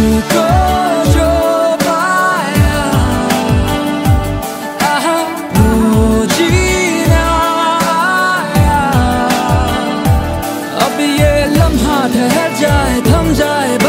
को जो पाया, वो जीना आया। अब ये लम्हा ठहर जाए, थम जाए,